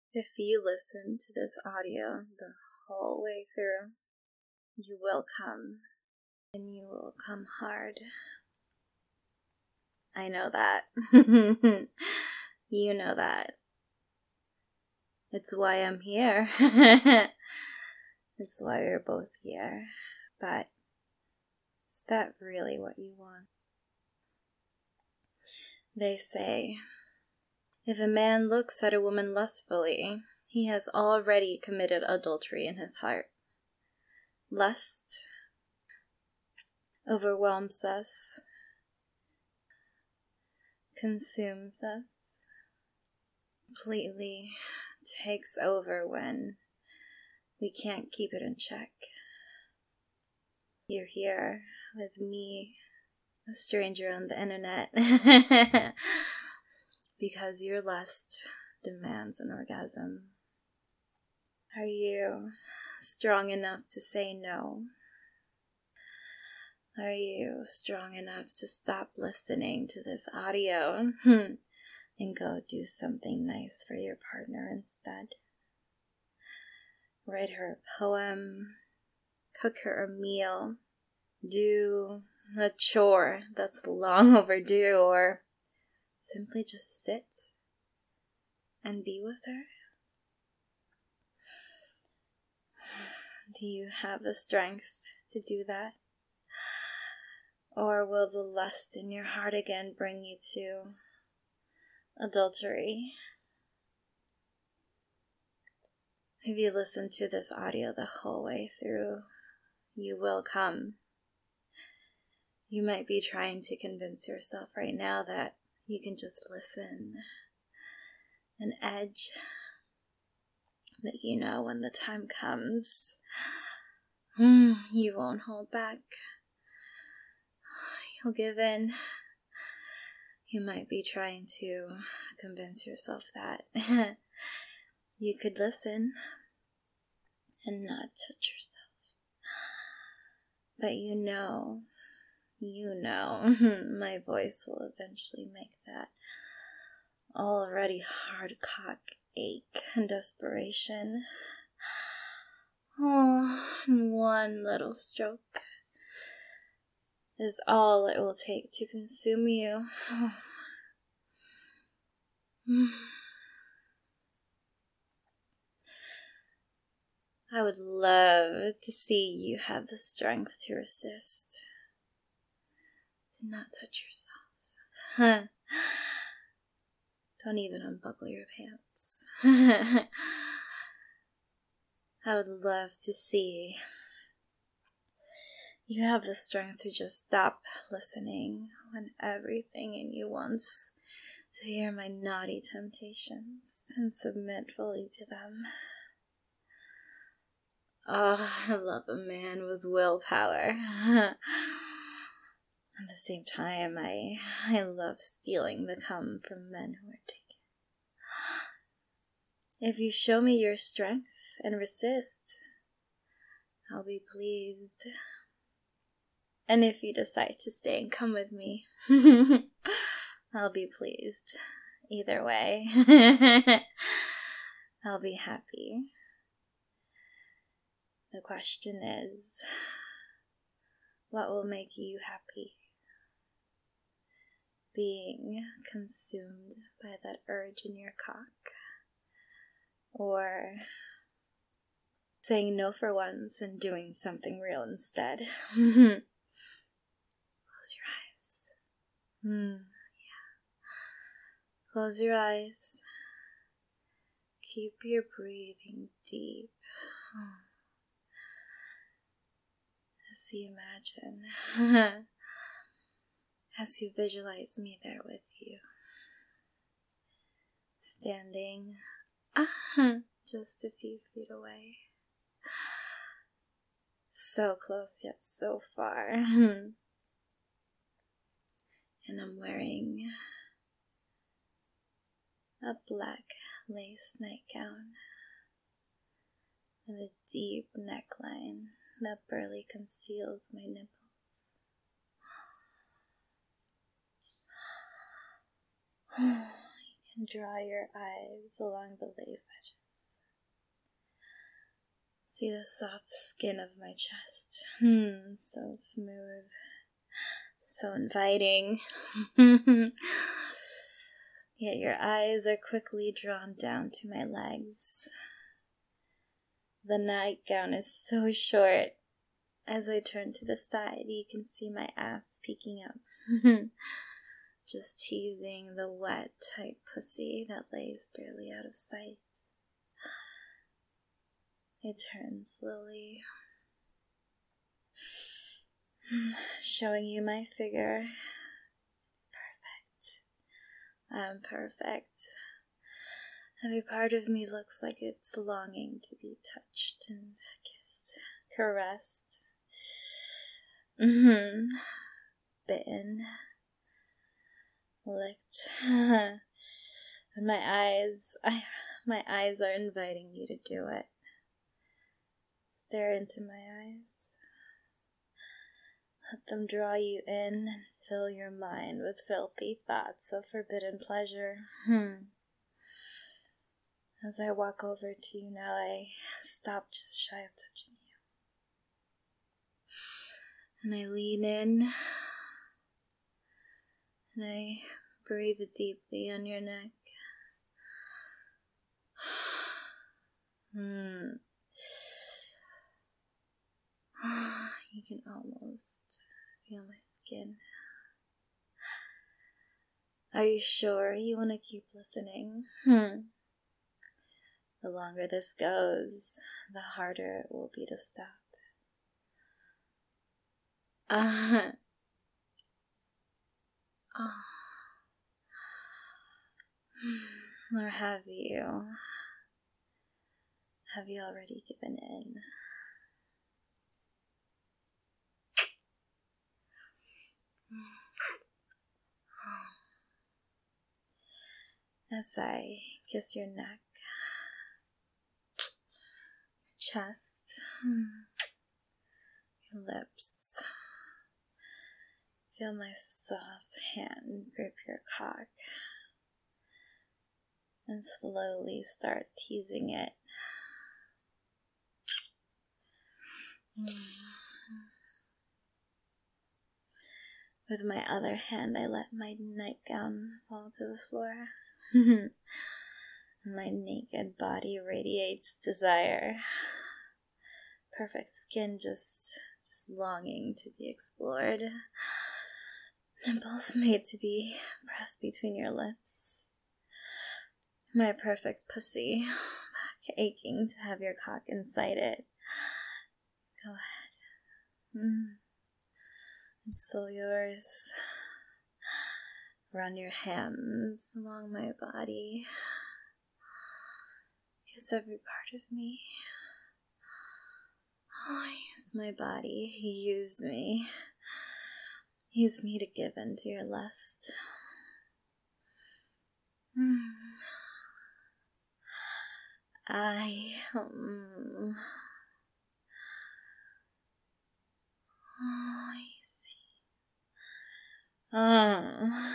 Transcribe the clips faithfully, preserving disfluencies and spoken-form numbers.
If you listen to this audio the whole way through, you will come, and you will come hard. I know that. You know that. It's why I'm here. It's why we're both here. But is that really what you want? They say, if a man looks at a woman lustfully, he has already committed adultery in his heart. Lust overwhelms us, consumes us, completely takes over when we can't keep it in check. You're here with me, a stranger on the internet, because your lust demands an orgasm. Are you strong enough to say no? Are you strong enough to stop listening to this audio and go do something nice for your partner instead? Write her a poem, cook her a meal, do a chore that's long overdue, or simply just sit and be with her? Do you have the strength to do that? Or will the lust in your heart again bring you to adultery? If you listen to this audio the whole way through, you will come. You might be trying to convince yourself right now that you can just listen and edge. But you know when the time comes, you won't hold back. You'll give in. You might be trying to convince yourself that you could listen and not touch yourself. But you know, you know, my voice will eventually make that already hard cock ache and desperation. Oh, and one little stroke is all it will take to consume you. I would love to see you have the strength to resist, to not touch yourself. Don't even unbuckle your pants. I would love to see you have the strength to just stop listening when everything in you wants to hear my naughty temptations and submit fully to them. Oh, I love a man with willpower. At the same time, I I love stealing the cum from men who are taken. If you show me your strength and resist, I'll be pleased. And if you decide to stay and come with me, I'll be pleased. Either way, I'll be happy. The question is, what will make you happy? Being consumed by that urge in your cock? Or saying no for once and doing something real instead? Close your eyes. Mm, yeah. Close your eyes. Keep your breathing deep. As you imagine, as you visualize me there with you, standing uh, just a few feet away, so close yet so far, and I'm wearing a black lace nightgown with a deep neckline that barely conceals my nipples. You can and draw your eyes along the lace edges. See the soft skin of my chest. Hmm, so smooth. So inviting. Yet your eyes are quickly drawn down to my legs. The nightgown is so short. As I turn to the side, you can see my ass peeking up. Just teasing the wet, tight pussy that lays barely out of sight. I turn slowly, showing you my figure. It's perfect. I'm perfect. Every part of me looks like it's longing to be touched and kissed, caressed, mm-hmm. bitten, licked. And my eyes, I, my eyes are inviting you to do it. Stare into my eyes. Let them draw you in and fill your mind with filthy thoughts of forbidden pleasure. Hmm. As I walk over to you now, I stop just shy of touching you. And I lean in. And I breathe deeply on your neck. Hmm. You can almost feel my skin. Are you sure you want to keep listening? Hmm. The longer this goes, the harder it will be to stop. Uh, oh. Or have you? Have you already given in? As I kiss your neck, your chest, your lips, feel my soft hand grip your cock and slowly start teasing it. With my other hand, I let my nightgown fall to the floor. And my naked body radiates desire. Perfect skin just, just longing to be explored. Nipples made to be pressed between your lips. My perfect pussy, back aching to have your cock inside it. Go ahead. Mm. It's all yours. Run your hands along my body. Kiss every part of me. Oh, use my body. Use me. Use me to give in to your lust. Mm. I... Um, oh, I see. Oh,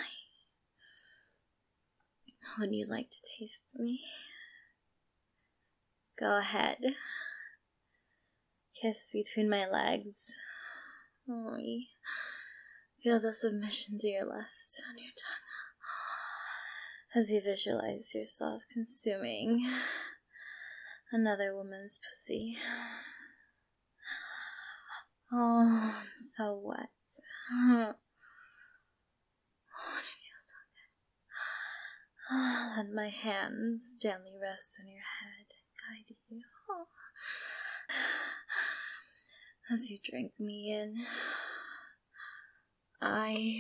would you like to taste me? Go ahead. Kiss between my legs. Oh, feel the submission to your lust on your tongue as you visualize yourself consuming another woman's pussy. Oh, I'm so wet. Oh, it feels so good. Oh, let my hands gently rest on your head and guide you. Oh. As you drink me in, I...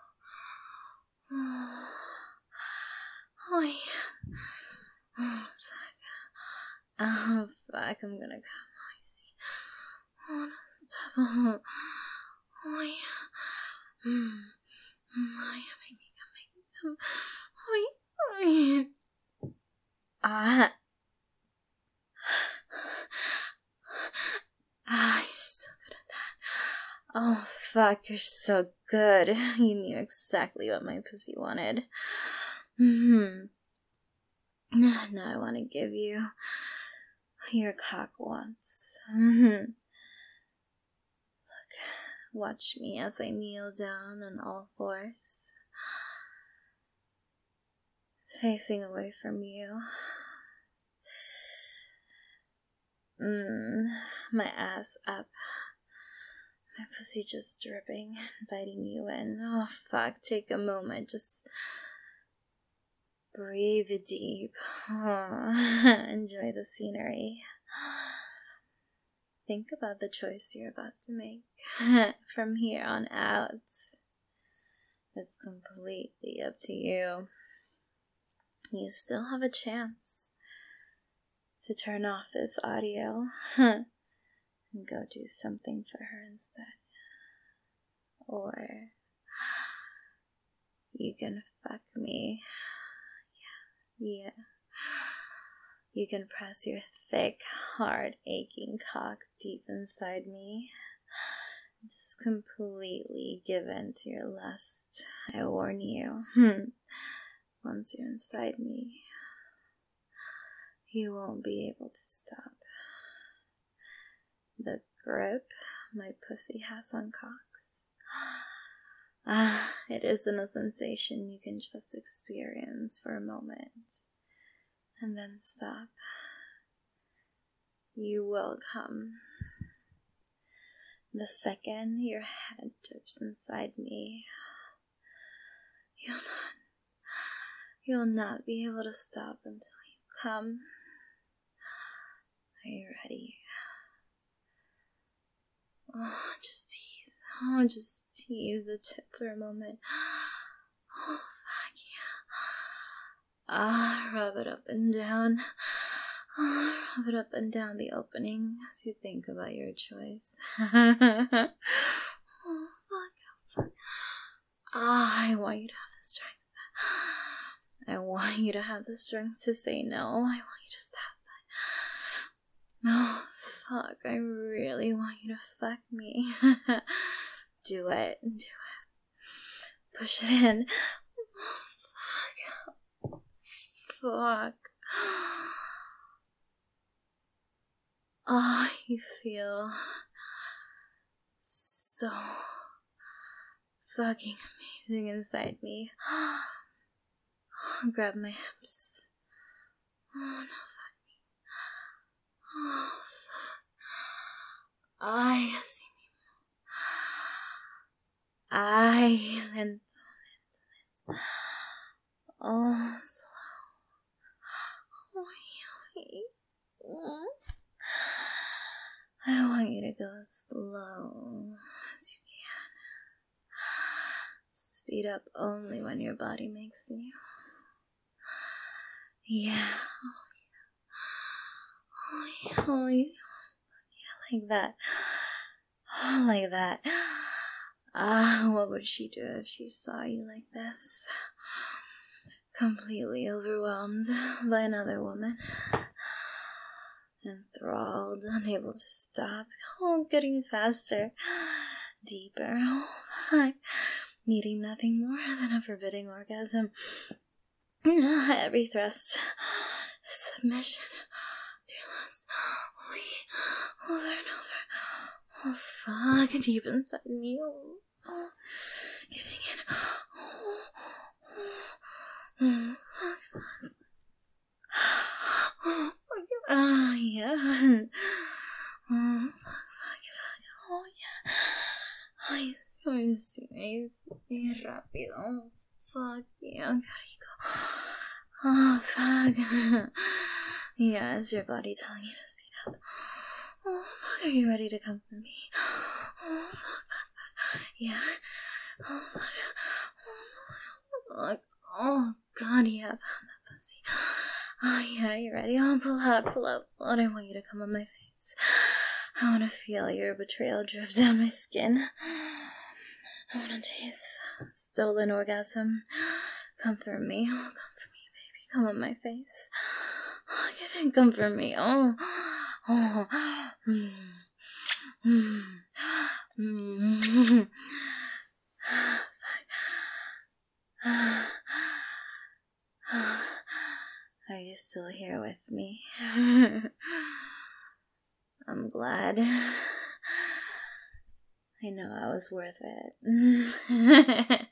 Oh, oh, yeah. Oh, fuck. Oh, fuck, I'm gonna come. I see. Oh, no, stop. Oh, oh yeah. Mm. Oh, yeah, make me come, make me come. Oh, yeah. Oh, yeah. Ah. Ah, you're so good at that. Oh, fuck, you're so good. You knew exactly what my pussy wanted. Mm-hmm. Now I want to give you your cock once. Look, watch me as I kneel down on all fours, facing away from you. Mmm, my ass up. My pussy just dripping, inviting you in. Oh, fuck, take a moment, just breathe deep. Oh, enjoy the scenery. Think about the choice you're about to make. From here on out, it's completely up to you. You still have a chance to turn off this audio and go do something for her instead. Or you can fuck me. Yeah, yeah. You can press your thick, hard, aching cock deep inside me. Just completely give in to your lust. I warn you. Once you're inside me, you won't be able to stop. The grip my pussy has on cocks. Ah, it isn't a sensation you can just experience for a moment and then stop. You will come. The second your head dips inside me, you'll not, you'll not be able to stop until you come. Are you ready? Oh, just tease. Oh, just tease the tip for a moment. Oh, fuck yeah. Ah, rub it up and down. Oh, rub it up and down the opening as you think about your choice. Oh, fuck, oh, fuck. Ah, I want you to have the strength. I want you to have the strength to say no. I want you to stop. Oh, fuck, I really want you to fuck me. Do it. Do it. Push it in. Oh, fuck. Fuck. Oh, you feel so fucking amazing inside me. Grab my hips. Oh, no, fuck me. Oh, fuck. I see me. I lento, lento, lento. Oh, slow. Oh, yeah. I want you to go slow as you can. Speed up only when your body makes you. Yeah. Oh, yeah. Oh, yeah. Yeah, like that. Oh, like that. Ah, what would she do if she saw you like this? Completely overwhelmed by another woman. Enthralled, unable to stop. Oh, getting faster. Deeper. Oh, fuck. Needing nothing more than a forbidding orgasm. Every thrust. Submission. Dear lust. Oh, over and over. Oh, fuck. Deep inside me. Oh, oh. Giving in. Oh, oh, oh. Fuck, fuck. Oh, fuck. Ah, yeah. Oh, fuck, fuck, fuck. Oh, yeah. Ay, ay, sí, ay, sí, rápido. Oh, fuck, yeah, gotta go. Oh, fuck. Yeah, it's your body telling you to speed up. Oh, fuck, are you ready to come for me? Oh, fuck, fuck, fuck. Yeah. Oh, fuck. Oh, fuck. Oh, God, yeah, pound that pussy. Oh, yeah, you ready? Oh, pull up, pull up. Oh, I want you to come on my face. I want to feel your betrayal drip down my skin. I want to taste stolen orgasm. Come for me. Oh, come for me, baby. Come on my face. Oh, give it. Come for me. Oh. Oh. Mm. Mm. Mm. Are you still here with me. I'm glad. I know I was worth it.